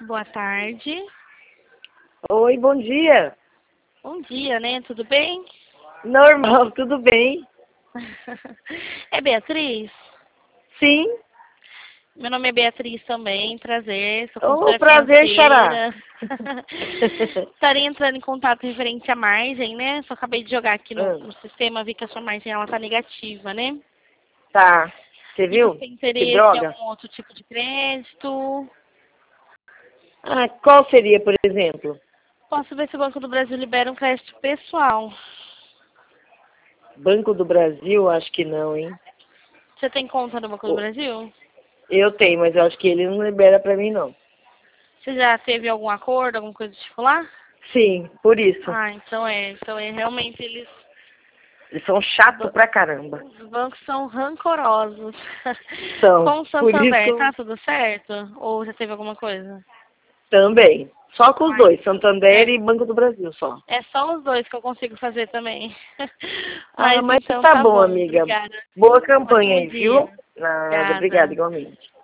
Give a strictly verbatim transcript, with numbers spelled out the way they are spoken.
Boa tarde. Oi, bom dia. Bom dia, né? Tudo bem? Normal, tudo bem? É Beatriz? Sim. Meu nome é Beatriz também, prazer, sou Oh, consultora prazer, Xará. financeira. Estaria entrando em contato referente à margem, né? Só acabei de jogar aqui no, Hum, no sistema, vi que a sua margem ela tá negativa, né? tá. Você E viu? você tem Que interesse em droga. algum outro tipo de crédito? Ah, qual seria, por exemplo? Posso ver se o Banco do Brasil libera um crédito pessoal. Banco do Brasil? Acho que não, hein? Você tem conta no Banco do Oh, Brasil? eu tenho, mas eu acho que ele não libera pra mim, não. Você já teve algum acordo, alguma coisa do tipo lá? Sim, por isso. Ah, então é. Então é realmente eles. Eles são Os chatos ba- pra caramba. os bancos são rancorosos. São. Com o Por isso que Santander, eu tá tudo certo? Ou já teve alguma coisa? também. Só com os Ai, dois, Santander é, e Banco do Brasil, só. é só os dois que eu consigo fazer também. Ah, Mas mas então tá tá bom, bom, amiga. obrigada. Boa campanha Ótimo aí, viu? dia. Nada, obrigada, Obrigada. igualmente.